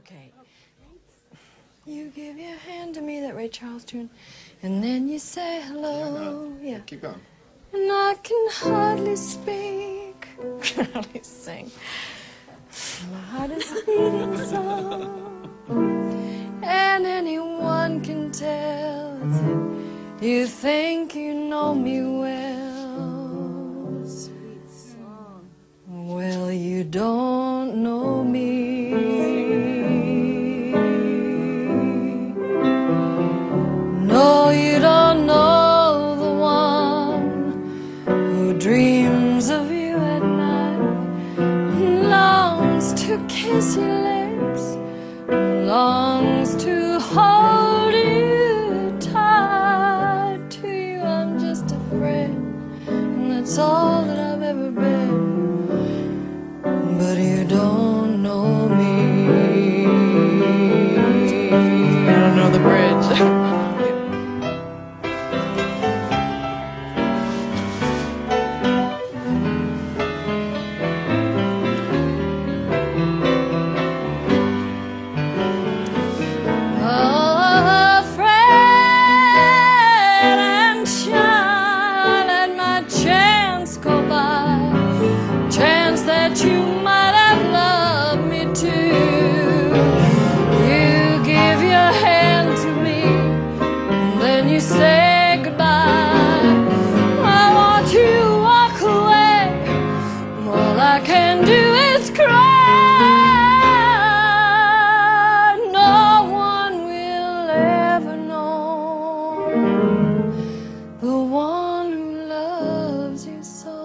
Okay. You give your hand to me, that Ray Charles tune, and then you say hello. Yeah. Keep going. And I can hardly speak, can hardly sing. My heart is beating so, and anyone can tell that you think you know me well. Sweet song. Well, you don't know me. No, you don't know the one who dreams of you at night, longs to kiss your lips, longs to hold you tight. To you I'm just a friend, and that's all that I've ever been. But you don't know me. I don't know the bridge. You might have loved me too. You give your hand to me, and then you say goodbye. I want to walk away, all I can do is cry. No one will ever know the one who loves you so.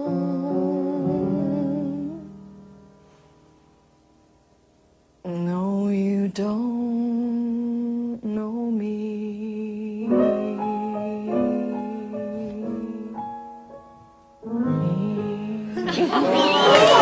No, you don't know me. Me.